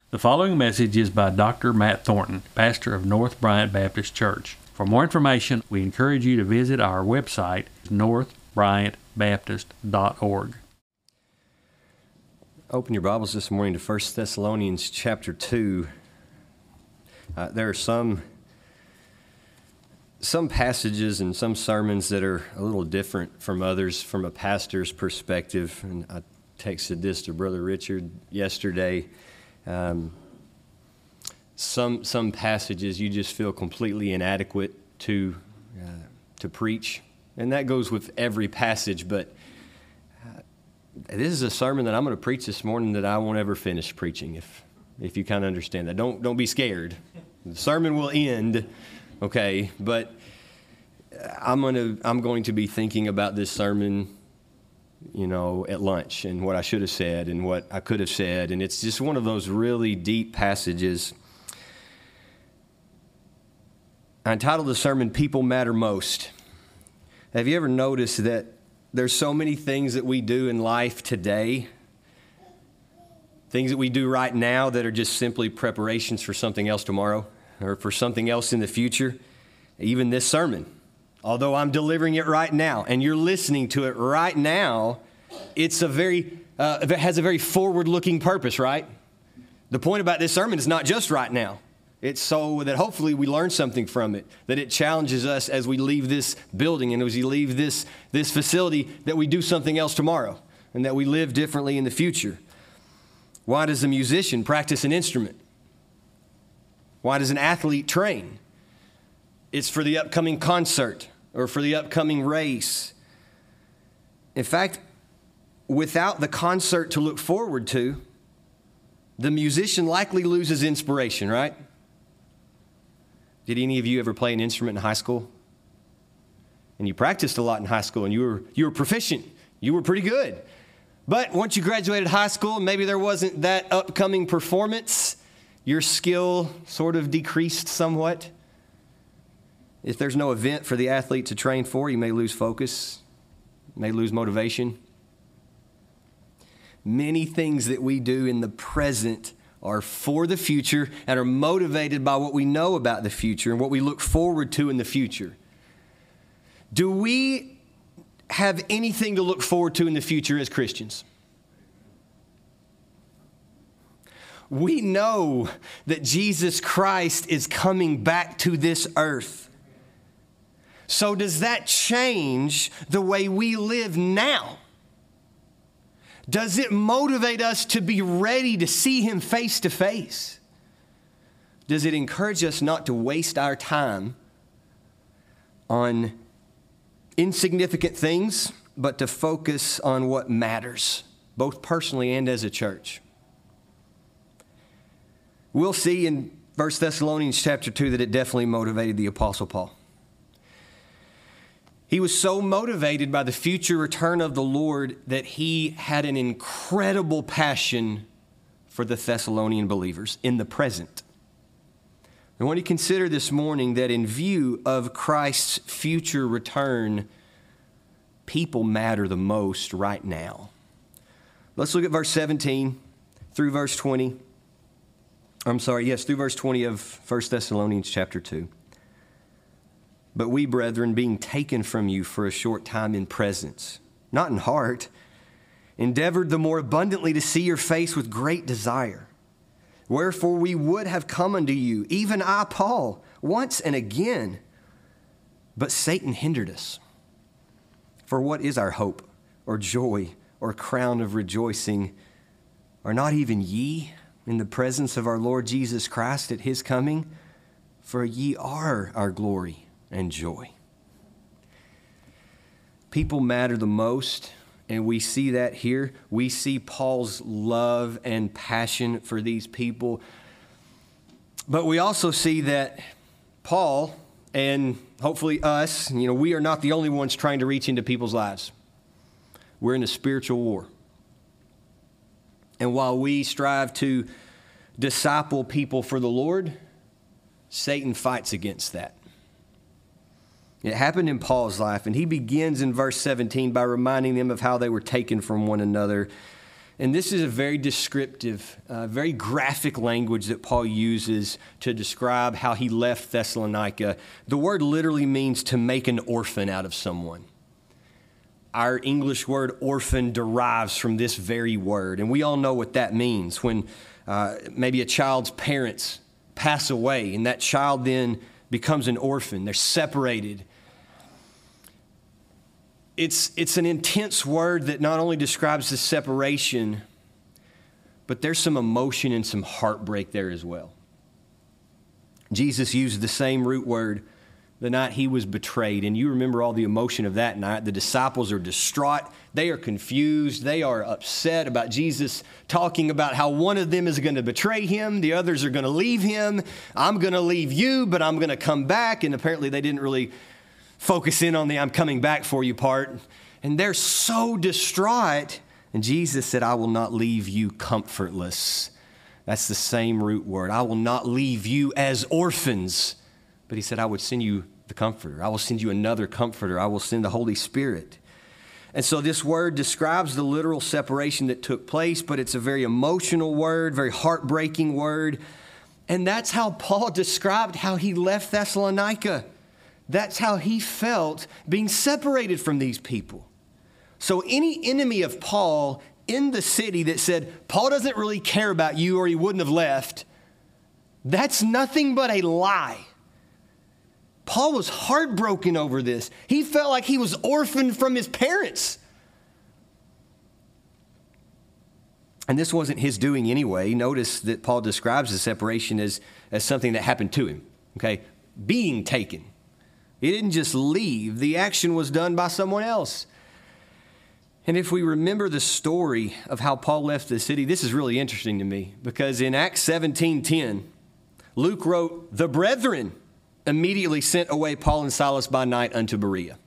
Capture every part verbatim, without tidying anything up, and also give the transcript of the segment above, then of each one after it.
The following message is by Doctor Matt Thornton, pastor of North Bryant Baptist Church. For more information, we encourage you to visit our website, north bryant baptist dot org. Open your Bibles this morning to First Thessalonians chapter two. Uh, there are some some passages and some sermons that are a little different from others from a pastor's perspective. And I texted this to Brother Richard yesterday. Um, some some passages you just feel completely inadequate to uh, to preach, and that goes with every passage. But uh, this is a sermon that I'm going to preach this morning that I won't ever finish preaching. If if you kind of understand that, don't don't be scared. The sermon will end, okay? But I'm gonna I'm going to be thinking about this sermon, you know, at lunch, and what I should have said and what I could have said. And it's just one of those really deep passages. I entitled the sermon, People Matter Most. Have you ever noticed that there's so many things that we do in life today, things that we do right now that are just simply preparations for something else tomorrow or for something else in the future? Even this sermon, although I'm delivering it right now and you're listening to it right now, it's a very, uh, it has a very forward-looking purpose, right? The point about this sermon is not just right now. It's so that hopefully we learn something from it, that it challenges us as we leave this building and as we leave this, this facility, that we do something else tomorrow and that we live differently in the future. Why does a musician practice an instrument? Why does an athlete train? It's for the upcoming concert or for the upcoming race. In fact, without the concert to look forward to, the musician likely loses inspiration, right? Did any of you ever play an instrument in high school? And you practiced a lot in high school and you were you were proficient. You were pretty good. But once you graduated high school, maybe there wasn't that upcoming performance. Your skill sort of decreased somewhat. If there's no event for the athlete to train for, you may lose focus, may lose motivation. Many things that we do in the present are for the future and are motivated by what we know about the future and what we look forward to in the future. Do we have anything to look forward to in the future as Christians? We know that Jesus Christ is coming back to this earth. So does that change the way we live now? Does it motivate us to be ready to see him face to face? Does it encourage us not to waste our time on insignificant things, but to focus on what matters, both personally and as a church? We'll see in First Thessalonians chapter two that it definitely motivated the Apostle Paul. He was so motivated by the future return of the Lord that he had an incredible passion for the Thessalonian believers in the present. I want to consider this morning that in view of Christ's future return, people matter the most right now. Let's look at verse seventeen through verse twenty. I'm sorry, yes, through verse twenty of First Thessalonians chapter two. But we, brethren, being taken from you for a short time in presence, not in heart, endeavored the more abundantly to see your face with great desire. Wherefore we would have come unto you, even I, Paul, once and again. But Satan hindered us. For what is our hope, or joy, or crown of rejoicing? Are not even ye in the presence of our Lord Jesus Christ at his coming? For ye are our glory and joy. People matter the most, and we see that here. We see Paul's love and passion for these people. But we also see that Paul, and hopefully us, you know, we are not the only ones trying to reach into people's lives. We're in a spiritual war. And while we strive to disciple people for the Lord, Satan fights against that. It happened in Paul's life, and he begins in verse seventeen by reminding them of how they were taken from one another. And this is a very descriptive, uh, very graphic language that Paul uses to describe how he left Thessalonica. The word literally means to make an orphan out of someone. Our English word orphan derives from this very word. And we all know what that means when uh, maybe a child's parents pass away and that child then becomes an orphan. They're separated. It's, it's an intense word that not only describes the separation, but there's some emotion and some heartbreak there as well. Jesus used the same root word the night he was betrayed, and you remember all the emotion of that night. The disciples are distraught. They are confused. They are upset about Jesus talking about how one of them is going to betray him. The others are going to leave him. I'm going to leave you, but I'm going to come back. And apparently they didn't really focus in on the I'm coming back for you part. And they're so distraught. And Jesus said, I will not leave you comfortless. That's the same root word. I will not leave you as orphans. But he said, I would send you the Comforter. I will send you another Comforter. I will send the Holy Spirit. And so this word describes the literal separation that took place, but it's a very emotional word, very heartbreaking word. And that's how Paul described how he left Thessalonica. That's how he felt being separated from these people. So any enemy of Paul in the city that said, Paul doesn't really care about you or he wouldn't have left, that's nothing but a lie. Paul was heartbroken over this. He felt like he was orphaned from his parents. And this wasn't his doing anyway. Notice that Paul describes the separation as, as something that happened to him, okay? Being taken. He didn't just leave. The action was done by someone else. And if we remember the story of how Paul left the city, this is really interesting to me because in Acts seventeen ten, Luke wrote, the brethren immediately sent away Paul and Silas by night unto Berea.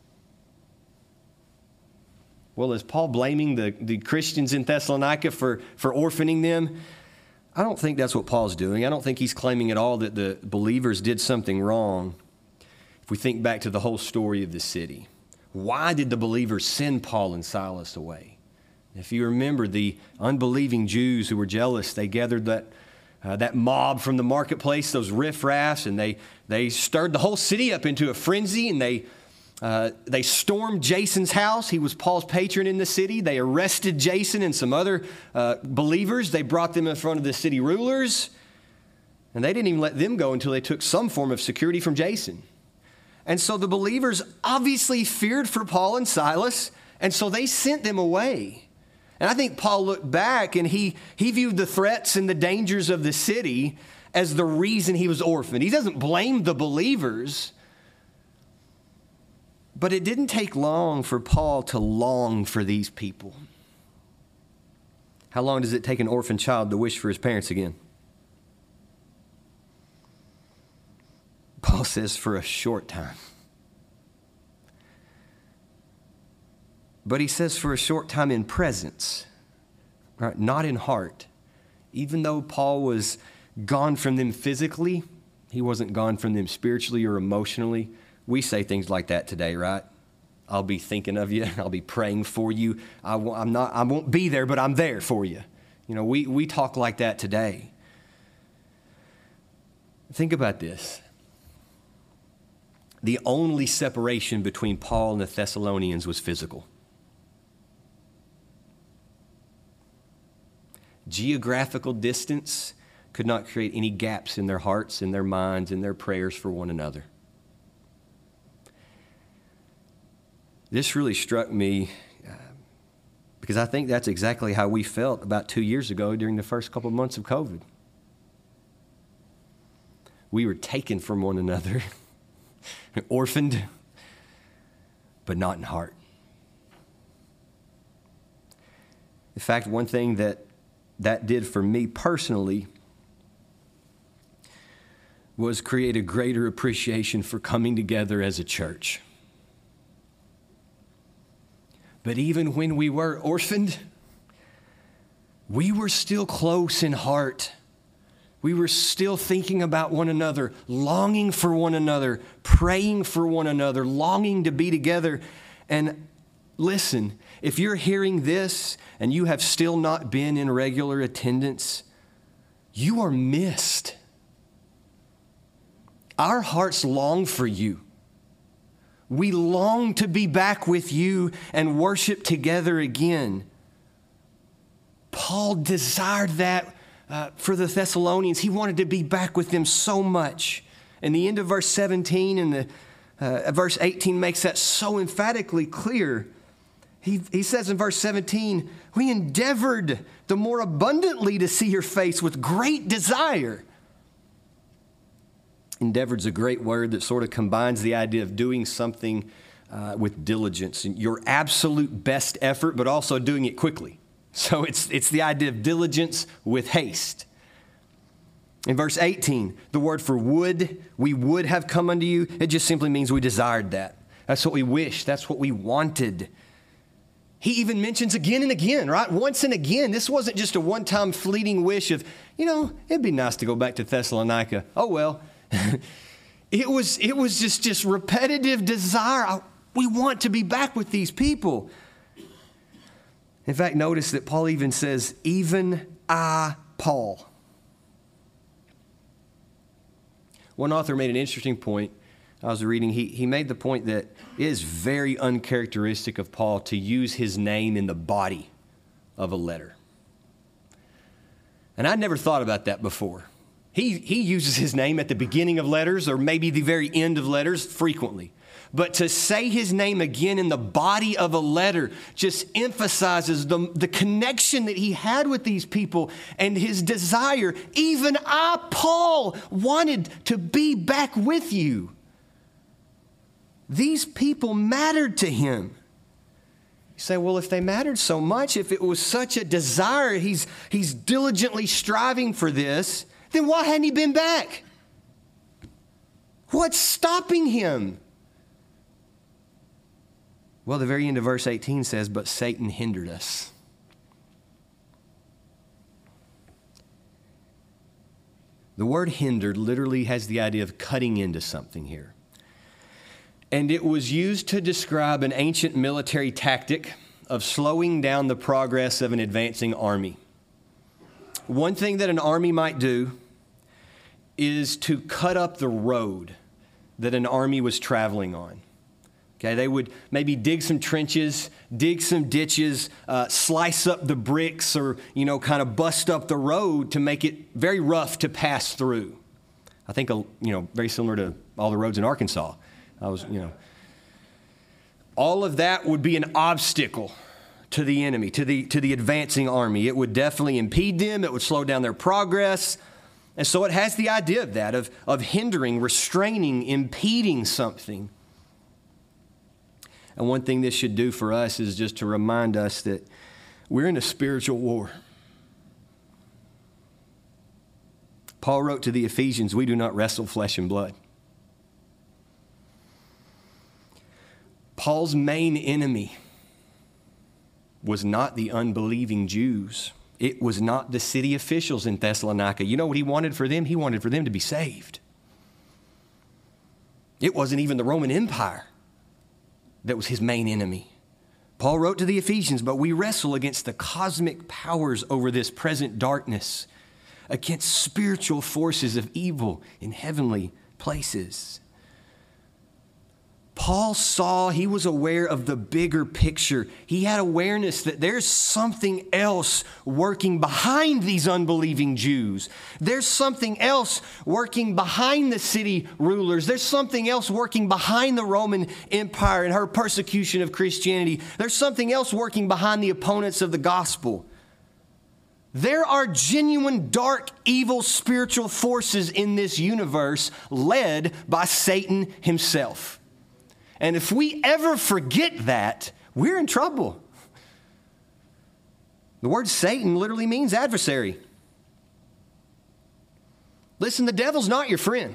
Well, is Paul blaming the, the Christians in Thessalonica for, for orphaning them? I don't think that's what Paul's doing. I don't think he's claiming at all that the believers did something wrong. If we think back to the whole story of the city, why did the believers send Paul and Silas away? If you remember, the unbelieving Jews who were jealous, they gathered that Uh, that mob from the marketplace, those riffraffs, and they they stirred the whole city up into a frenzy, and they uh, they stormed Jason's house. He was Paul's patron in the city. They arrested Jason and some other uh, believers. They brought them in front of the city rulers, and they didn't even let them go until they took some form of security from Jason. And so the believers obviously feared for Paul and Silas, and so they sent them away. And I think Paul looked back and he, he viewed the threats and the dangers of the city as the reason he was orphaned. He doesn't blame the believers. But it didn't take long for Paul to long for these people. How long does it take an orphan child to wish for his parents again? Paul says for a short time. But he says for a short time in presence, right? Not in heart. Even though Paul was gone from them physically, he wasn't gone from them spiritually or emotionally. We say things like that today, right? I'll be thinking of you. I'll be praying for you. I w- I'm not, I won't be there, but I'm there for you. You know, we, we talk like that today. Think about this. The only separation between Paul and the Thessalonians was physical. Geographical distance could not create any gaps in their hearts, in their minds, in their prayers for one another. This really struck me uh, because I think that's exactly how we felt about two years ago during the first couple of months of COVID. We were taken from one another, orphaned, but not in heart. In fact, one thing that that did for me personally was create a greater appreciation for coming together as a church. But even when we were orphaned, we were still close in heart. We were still thinking about one another, longing for one another, praying for one another, longing to be together. And listen, If you're hearing this and you have still not been in regular attendance, you are missed. Our hearts long for you. We long to be back with you and worship together again. Paul desired that uh, for the Thessalonians. He wanted to be back with them so much. And the end of verse seventeen and the uh, verse eighteen makes that so emphatically clear. He, he says in verse seventeen, we endeavored the more abundantly to see your face with great desire. Endeavored's a great word that sort of combines the idea of doing something uh, with diligence and your absolute best effort, but also doing it quickly. So it's, it's the idea of diligence with haste. In verse eighteen, the word for would, we would have come unto you, it just simply means we desired that. That's what we wished. That's what we wanted. He even mentions again and again, right? Once and again. This wasn't just a one-time fleeting wish of, you know, it'd be nice to go back to Thessalonica. Oh, well. it was it was just, just repetitive desire. I, we want to be back with these people. In fact, notice that Paul even says, even I, Paul. One author made an interesting point. I was reading, he, he made the point that it is very uncharacteristic of Paul to use his name in the body of a letter. And I never thought about that before. He, he uses his name at the beginning of letters or maybe the very end of letters frequently. But to say his name again in the body of a letter just emphasizes the, the connection that he had with these people and his desire. Even I, Paul, wanted to be back with you. These people mattered to him. You say, well, if they mattered so much, if it was such a desire, he's, he's diligently striving for this, then why hadn't he been back? What's stopping him? Well, the very end of verse eighteen says, but Satan hindered us. The word hindered literally has the idea of cutting into something here. And it was used to describe an ancient military tactic of slowing down the progress of an advancing army. One thing that an army might do is to cut up the road that an army was traveling on. Okay, they would maybe dig some trenches, dig some ditches, uh, slice up the bricks or, you know, kind of bust up the road to make it very rough to pass through. I think, you know, very similar to all the roads in Arkansas. I was, you know, all of that would be an obstacle to the enemy, to the, to the advancing army. It would definitely impede them. It would slow down their progress. And so it has the idea of that, of, of hindering, restraining, impeding something. And one thing this should do for us is just to remind us that we're in a spiritual war. Paul wrote to the Ephesians, we do not wrestle flesh and blood. Paul's main enemy was not the unbelieving Jews. It was not the city officials in Thessalonica. You know what he wanted for them? He wanted for them to be saved. It wasn't even the Roman Empire that was his main enemy. Paul wrote to the Ephesians, but we wrestle against the cosmic powers over this present darkness, against spiritual forces of evil in heavenly places. Paul saw, he was aware of the bigger picture. He had awareness that there's something else working behind these unbelieving Jews. There's something else working behind the city rulers. There's something else working behind the Roman Empire and her persecution of Christianity. There's something else working behind the opponents of the gospel. There are genuine, dark, evil spiritual forces in this universe led by Satan himself. And if we ever forget that, we're in trouble. The word Satan literally means adversary. Listen, the devil's not your friend.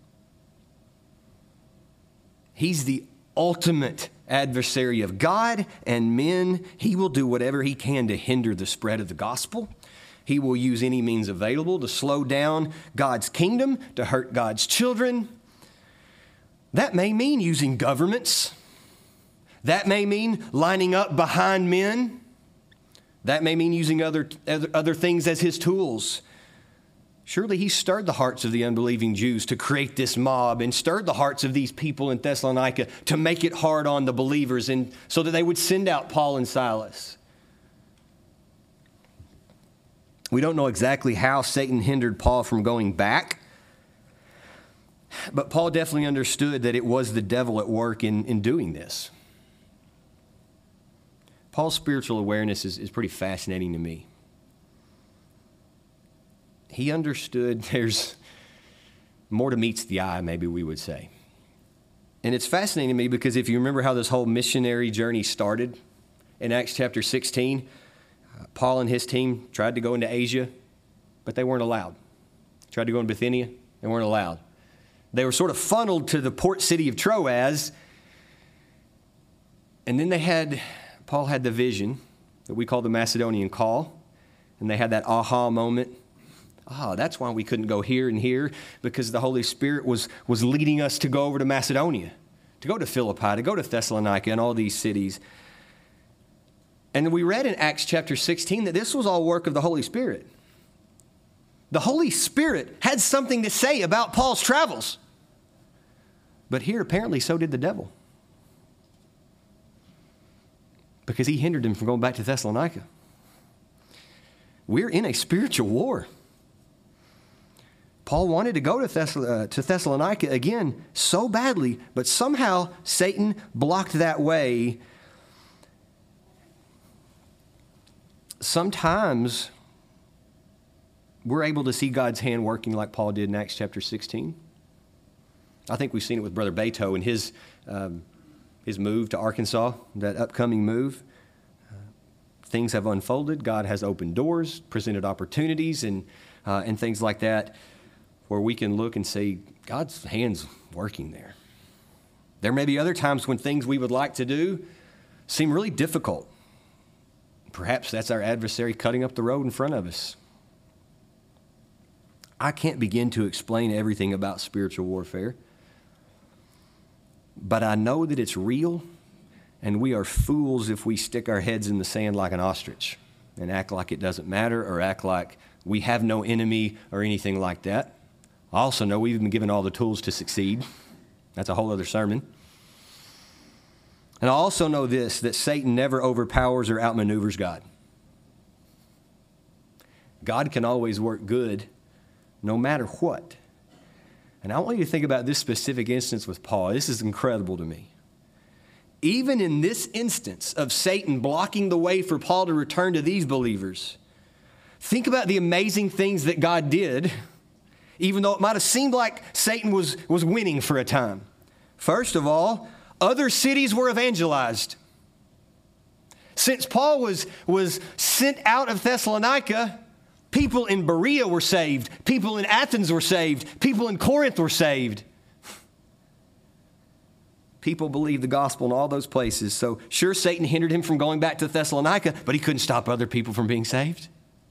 He's the ultimate adversary of God and men. He will do whatever he can to hinder the spread of the gospel. He will use any means available to slow down God's kingdom, to hurt God's children. That may mean using governments. That may mean lining up behind men. That may mean using other, other, other things as his tools. Surely he stirred the hearts of the unbelieving Jews to create this mob and stirred the hearts of these people in Thessalonica to make it hard on the believers and so that they would send out Paul and Silas. We don't know exactly how Satan hindered Paul from going back, but Paul definitely understood that it was the devil at work in, in doing this. Paul's spiritual awareness is, is pretty fascinating to me. He understood there's more to meets the eye, maybe we would say. And it's fascinating to me because if you remember how this whole missionary journey started in Acts chapter sixteen, uh, Paul and his team tried to go into Asia, but they weren't allowed. Tried to go into Bithynia, they weren't allowed. They were sort of funneled to the port city of Troas, and then they had, Paul had the vision that we call the Macedonian call, and they had that aha moment. Ah, oh, that's why we couldn't go here and here, because the Holy Spirit was, was leading us to go over to Macedonia, to go to Philippi, to go to Thessalonica and all these cities. And we read in Acts chapter sixteen that this was all work of the Holy Spirit. The Holy Spirit had something to say about Paul's travels. But here, apparently, so did the devil. Because he hindered him from going back to Thessalonica. We're in a spiritual war. Paul wanted to go to, Thess- uh, to Thessalonica again so badly, but somehow Satan blocked that way. Sometimes we're able to see God's hand working like Paul did in Acts chapter sixteen. I think we've seen it with Brother Beto and his, um, his move to Arkansas, that upcoming move. Uh, things have unfolded. God has opened doors, presented opportunities, and, uh, and things like that, where we can look and say, God's hand's working there. There may be other times when things we would like to do seem really difficult. Perhaps that's our adversary cutting up the road in front of us. I can't begin to explain everything about spiritual warfare, but I know that it's real, and we are fools if we stick our heads in the sand like an ostrich and act like it doesn't matter or act like we have no enemy or anything like that. I also know we've been given all the tools to succeed. That's a whole other sermon. And I also know this, that Satan never overpowers or outmaneuvers God. God can always work good no matter what. And I want you to think about this specific instance with Paul. This is incredible to me. Even in this instance of Satan blocking the way for Paul to return to these believers, think about the amazing things that God did, even though it might have seemed like Satan was, was winning for a time. First of all, other cities were evangelized. Since Paul was, was sent out of Thessalonica, people in Berea were saved. People in Athens were saved. People in Corinth were saved. People believed the gospel in all those places. So sure, Satan hindered him from going back to Thessalonica, but he couldn't stop other people from being saved.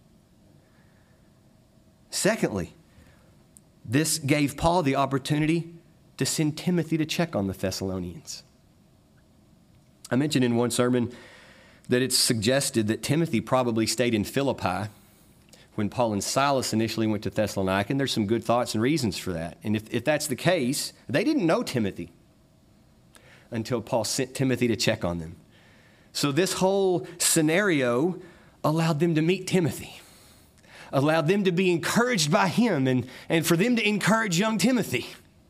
Secondly, this gave Paul the opportunity to send Timothy to check on the Thessalonians. I mentioned in one sermon that it's suggested that Timothy probably stayed in Philippi when Paul and Silas initially went to Thessalonica, and there's some good thoughts and reasons for that. And if, if that's the case, they didn't know Timothy until Paul sent Timothy to check on them. So this whole scenario allowed them to meet Timothy, allowed them to be encouraged by him, and, and for them to encourage young Timothy.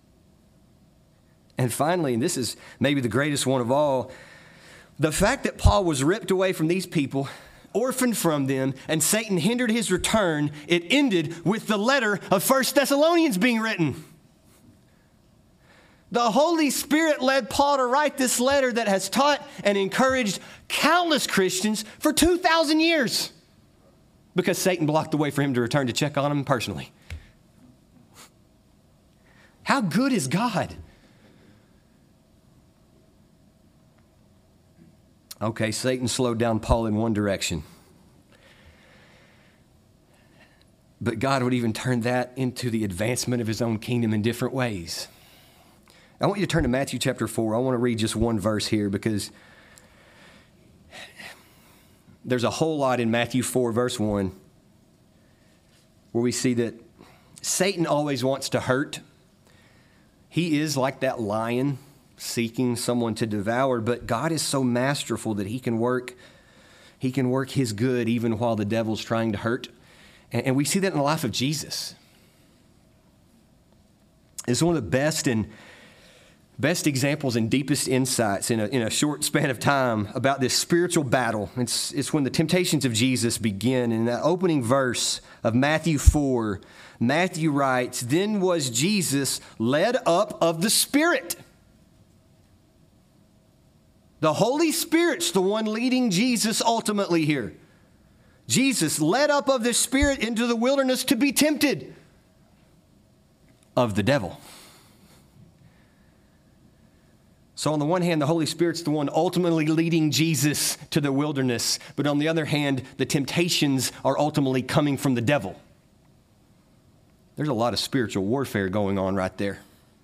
And finally, and this is maybe the greatest one of all, the fact that Paul was ripped away from these people, orphaned from them, and Satan hindered his return, it ended with the letter of First Thessalonians being written. The Holy Spirit led Paul to write this letter that has taught and encouraged countless Christians for two thousand years because Satan blocked the way for him to return to check on them personally. How good is God? Okay, Satan slowed down Paul in one direction. But God would even turn that into the advancement of his own kingdom in different ways. I want you to turn to Matthew chapter four. I want to read just one verse here because there's a whole lot in Matthew four, verse one, where we see that Satan always wants to hurt. He is like that lion seeking someone to devour, but God is so masterful that he can work, he can work his good even while the devil's trying to hurt. And, and we see that in the life of Jesus. It's one of the best and best examples and deepest insights in a, in a short span of time about this spiritual battle. It's, it's when the temptations of Jesus begin. In that opening verse of Matthew four, Matthew writes, "Then was Jesus led up of the Spirit." The Holy Spirit's the one leading Jesus ultimately here. Jesus led up of the Spirit into the wilderness to be tempted of the devil. So on the one hand, the Holy Spirit's the one ultimately leading Jesus to the wilderness. But on the other hand, the temptations are ultimately coming from the devil. There's a lot of spiritual warfare going on right there.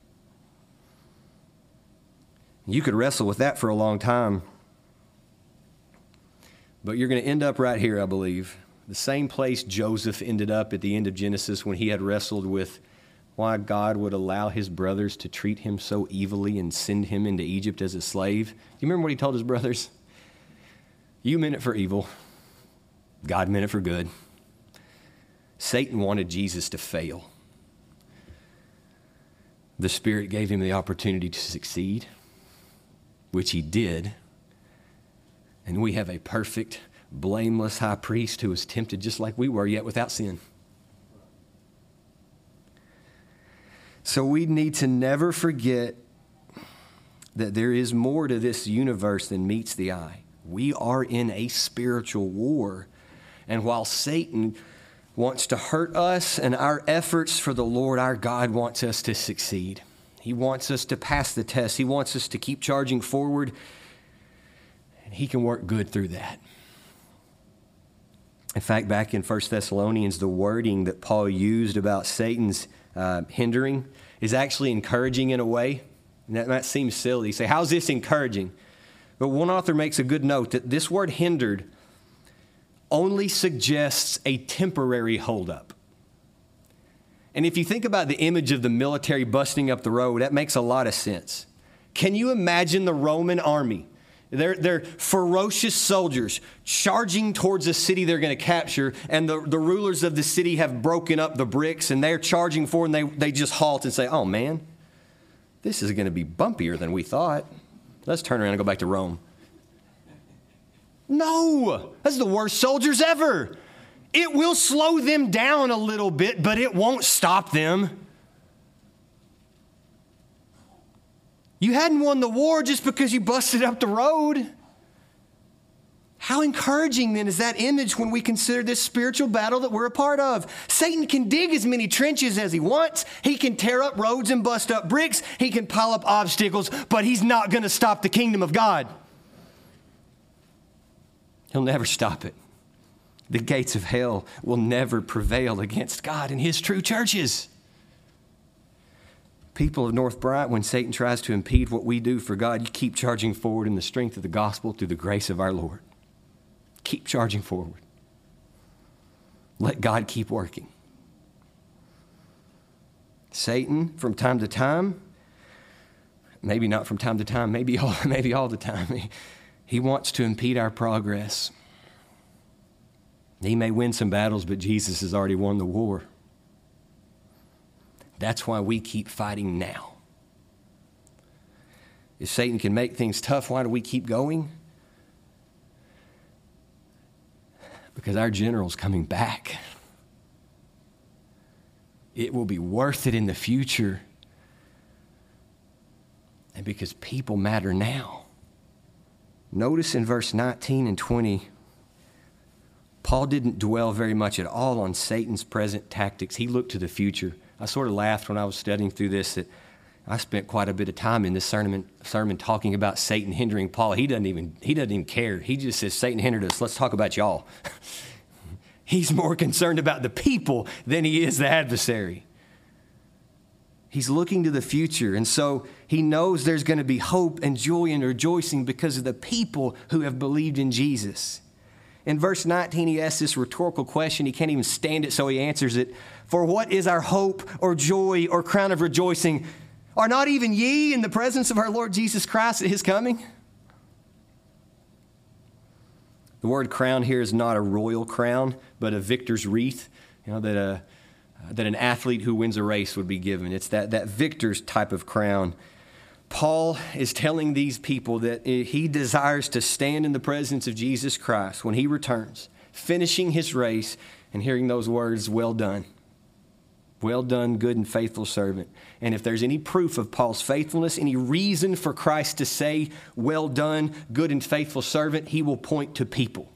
You could wrestle with that for a long time. But you're going to end up right here, I believe. The same place Joseph ended up at the end of Genesis when he had wrestled with why God would allow his brothers to treat him so evilly and send him into Egypt as a slave. Do you remember what he told his brothers? You meant it for evil. God meant it for good. Satan wanted Jesus to fail. The Spirit gave him the opportunity to succeed, which he did. And we have a perfect, blameless high priest who was tempted just like we were, yet without sin. So we need to never forget that there is more to this universe than meets the eye. We are in a spiritual war. And while Satan wants to hurt us and our efforts for the Lord, our God wants us to succeed. He wants us to pass the test. He wants us to keep charging forward. And he can work good through that. In fact, back in First Thessalonians, the wording that Paul used about Satan's uh, hindering is actually encouraging in a way. And that might seem silly. You say, how's this encouraging? But one author makes a good note that this word hindered only suggests a temporary holdup. And if you think about the image of the military busting up the road, that makes a lot of sense. Can you imagine the Roman army? They're, they're ferocious soldiers charging towards a city they're going to capture, and the, the rulers of the city have broken up the bricks, and they're charging forward, and they, they just halt and say, oh, man, this is going to be bumpier than we thought. Let's turn around and go back to Rome. No, that's the worst soldiers ever. It will slow them down a little bit, but it won't stop them. You hadn't won the war just because you busted up the road. How encouraging then is that image when we consider this spiritual battle that we're a part of? Satan can dig as many trenches as he wants. He can tear up roads and bust up bricks. He can pile up obstacles, but he's not going to stop the kingdom of God. He'll never stop it. The gates of hell will never prevail against God and his true churches. People of North Bryant, when Satan tries to impede what we do for God, you keep charging forward in the strength of the gospel through the grace of our Lord. Keep charging forward. Let God keep working. Satan, from time to time, maybe not from time to time, maybe all, maybe all the time, he, he wants to impede our progress. He may win some battles, but Jesus has already won the war. That's why we keep fighting now. If Satan can make things tough, why do we keep going? Because our general's coming back. It will be worth it in the future. And because people matter now. Notice in verse nineteen and twenty, Paul didn't dwell very much at all on Satan's present tactics. He looked to the future. I sort of laughed when I was studying through this that I spent quite a bit of time in this sermon, sermon talking about Satan hindering Paul. He doesn't even he doesn't even care. He just says, Satan hindered us. Let's talk about y'all. He's more concerned about the people than he is the adversary. He's looking to the future, and so he knows there's going to be hope and joy and rejoicing because of the people who have believed in Jesus. In verse nineteen, he asks this rhetorical question. He can't even stand it, so he answers it. For what is our hope or joy or crown of rejoicing? Are not even ye in the presence of our Lord Jesus Christ at his coming? The word crown here is not a royal crown, but a victor's wreath, you know, that a, that an athlete who wins a race would be given. It's that, that victor's type of crown. Paul is telling these people that he desires to stand in the presence of Jesus Christ when he returns, finishing his race and hearing those words, well done. Well done, good and faithful servant. And if there's any proof of Paul's faithfulness, any reason for Christ to say, well done, good and faithful servant, he will point to people.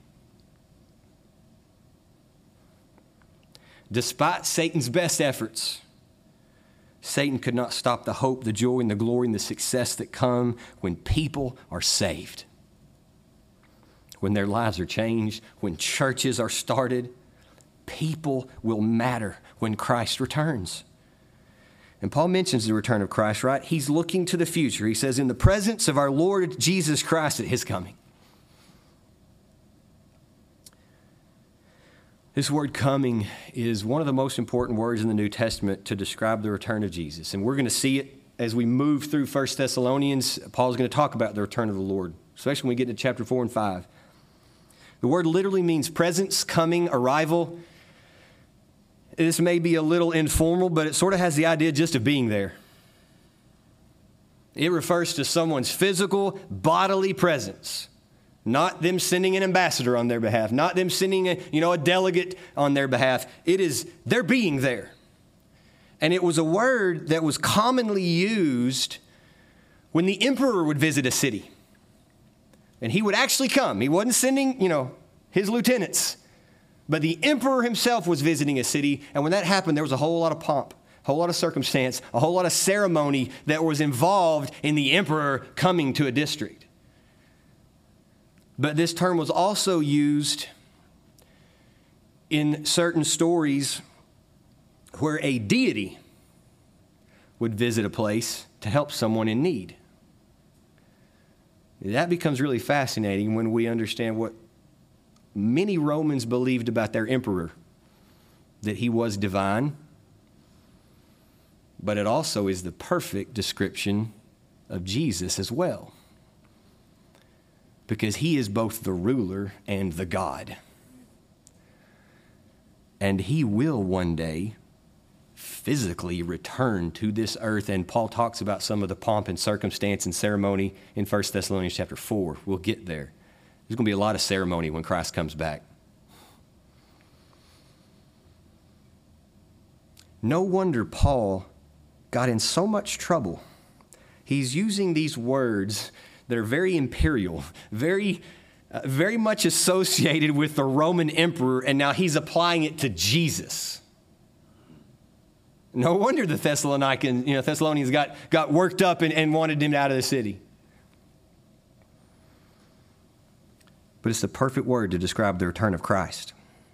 Despite Satan's best efforts, Satan could not stop the hope, the joy, and the glory and the success that come when people are saved. When their lives are changed, when churches are started, people will matter when Christ returns. And Paul mentions the return of Christ, right? He's looking to the future. He says, in the presence of our Lord Jesus Christ at his coming. This word coming is one of the most important words in the New Testament to describe the return of Jesus. And we're going to see it as we move through First Thessalonians. Paul's going to talk about the return of the Lord, especially when we get into chapter four and five. The word literally means presence, coming, arrival. This may be a little informal, but it sort of has the idea just of being there. It refers to someone's physical, bodily presence. Not them sending an ambassador on their behalf. Not them sending a, you know, a delegate on their behalf. It is their being there. And it was a word that was commonly used when the emperor would visit a city. And he would actually come. He wasn't sending, you know, his lieutenants. But the emperor himself was visiting a city. And when that happened, there was a whole lot of pomp, a whole lot of circumstance, a whole lot of ceremony that was involved in the emperor coming to a district. But this term was also used in certain stories where a deity would visit a place to help someone in need. That becomes really fascinating when we understand what many Romans believed about their emperor, that he was divine, but it also is the perfect description of Jesus as well. Because he is both the ruler and the God. And he will one day physically return to this earth. And Paul talks about some of the pomp and circumstance and ceremony in First Thessalonians chapter four. We'll get there. There's going to be a lot of ceremony when Christ comes back. No wonder Paul got in so much trouble. He's using these words that are very imperial, very, uh, very much associated with the Roman emperor, and now he's applying it to Jesus. No wonder the Thessalonians, you know, Thessalonians got, got worked up and, and wanted him out of the city. But it's the perfect word to describe the return of Christ.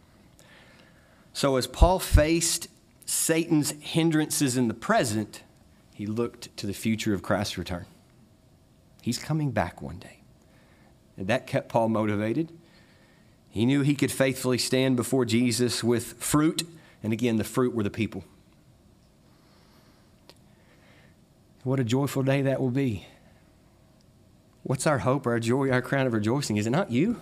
So as Paul faced Satan's hindrances in the present, he looked to the future of Christ's return. He's coming back one day. And that kept Paul motivated. He knew he could faithfully stand before Jesus with fruit. And again, the fruit were the people. What a joyful day that will be. What's our hope, our joy, our crown of rejoicing? Is it not you?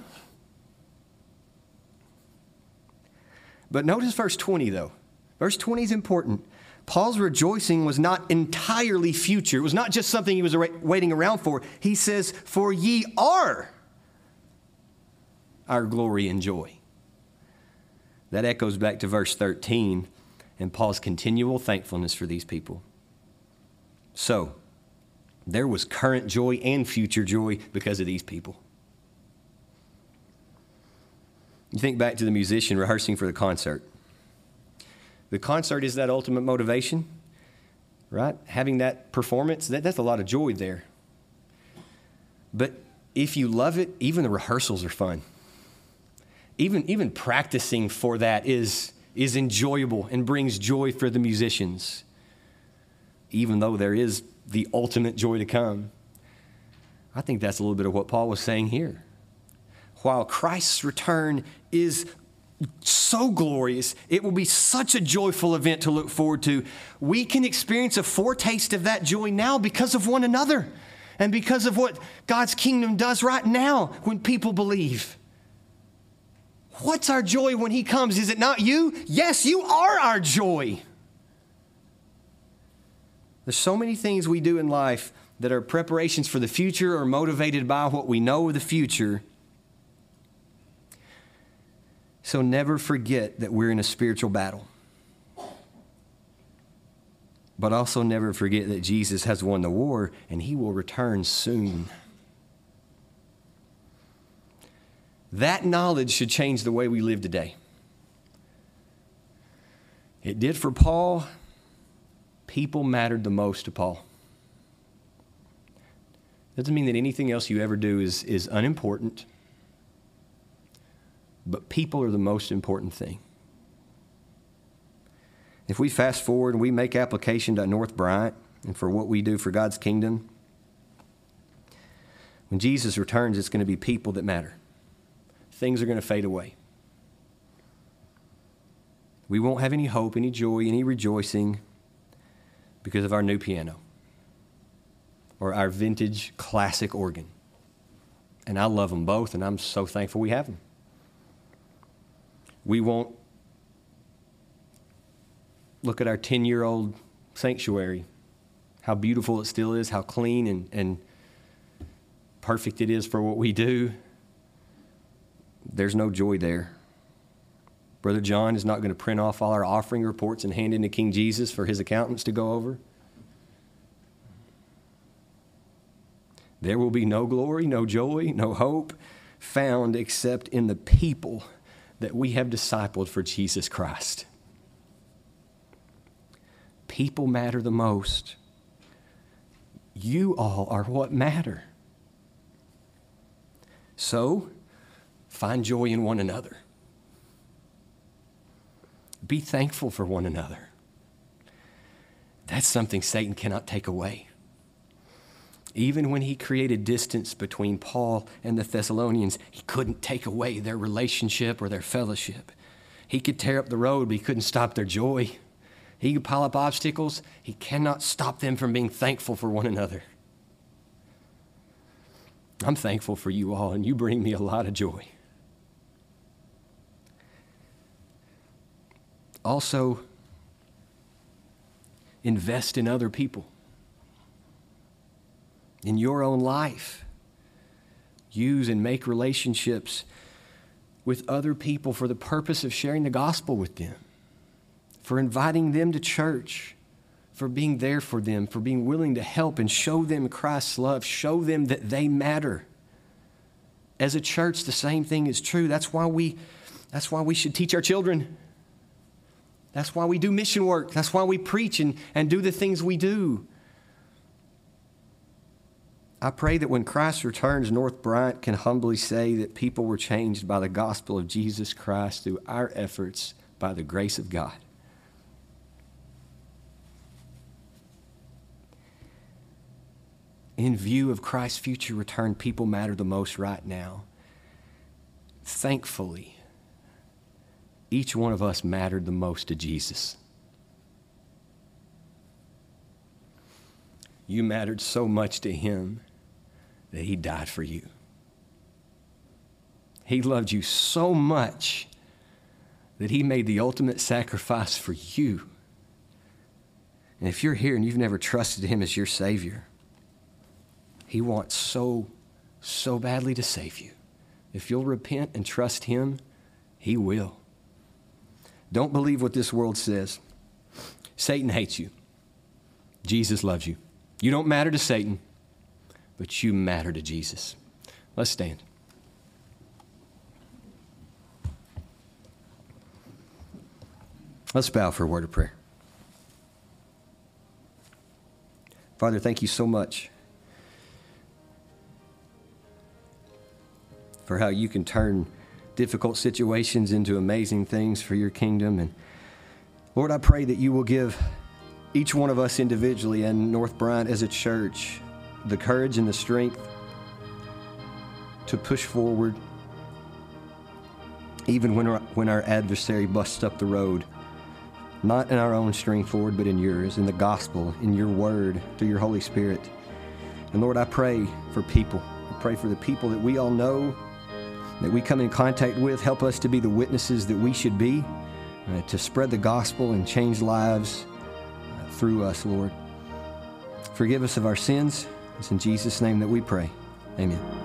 But notice verse twenty, though. Verse twenty is important. Paul's rejoicing was not entirely future. It was not just something he was waiting around for. He says, for ye are our glory and joy. That echoes back to verse thirteen and Paul's continual thankfulness for these people. So, there was current joy and future joy because of these people. You think back to the musician rehearsing for the concert. The concert is that ultimate motivation, right? Having that performance, that, that's a lot of joy there. But if you love it, even the rehearsals are fun. Even, even practicing for that is, is enjoyable and brings joy for the musicians, even though there is the ultimate joy to come. I think that's a little bit of what Paul was saying here. while Christ's return is so glorious, it will be such a joyful event to look forward to, we can experience a foretaste of that joy now because of one another and because of what God's kingdom does right now when people believe. What's our joy when he comes? Is it not you? Yes, you are our joy. There's so many things we do in life that are preparations for the future or motivated by what we know of the future. So never forget that we're in a spiritual battle. But also never forget that Jesus has won the war and he will return soon. That knowledge should change the way we live today. It did for Paul. People mattered the most to Paul. Doesn't mean that anything else you ever do is, is unimportant. But people are the most important thing. If we fast forward and we make application to North Bryant and for what we do for God's kingdom, when Jesus returns, it's going to be people that matter. Things are going to fade away. We won't have any hope, any joy, any rejoicing because of our new piano or our vintage classic organ. And I love them both, and I'm so thankful we have them. We won't look at our ten-year-old sanctuary, how beautiful it still is, how clean and, and perfect it is for what we do. There's no joy there. Brother John is not going to print off all our offering reports and hand in to King Jesus for his accountants to go over. There will be no glory, no joy, no hope found except in the people that we have discipled for Jesus Christ. People matter the most. You all are what matter. So, find joy in one another. Be thankful for one another. That's something Satan cannot take away. Even when he created distance between Paul and the Thessalonians, he couldn't take away their relationship or their fellowship. He could tear up the road, but he couldn't stop their joy. He could pile up obstacles. He cannot stop them from being thankful for one another. I'm thankful for you all, and you bring me a lot of joy. Also, invest in other people. In your own life, use and make relationships with other people for the purpose of sharing the gospel with them, for inviting them to church, for being there for them, for being willing to help and show them Christ's love, show them that they matter. As a church, the same thing is true. That's why we, that's why we should teach our children. That's why we do mission work. That's why we preach and, and do the things we do. I pray that when Christ returns, North Bryant can humbly say that people were changed by the gospel of Jesus Christ through our efforts by the grace of God. In view of Christ's future return, people matter the most right now. Thankfully, each one of us mattered the most to Jesus. You mattered so much to him that he died for you. He loved you so much that he made the ultimate sacrifice for you. And if you're here and you've never trusted him as your Savior, he wants so, so badly to save you. If you'll repent and trust him, he will. Don't believe what this world says. Satan hates you. Jesus loves you. You don't matter to Satan, but you matter to Jesus. Let's stand. Let's bow for a word of prayer. Father, thank you so much for how you can turn difficult situations into amazing things for your kingdom. And Lord, I pray that you will give each one of us individually and North Bryant as a church the courage and the strength to push forward even when our, when our adversary busts up the road. Not in our own strength, Lord, but in yours, in the gospel, in your word, through your Holy Spirit. And Lord, I pray for people. I pray for the people that we all know, that we come in contact with. Help us to be the witnesses that we should be, uh, to spread the gospel and change lives uh, through us, Lord. Forgive us of our sins. It's in Jesus' name that we pray. Amen.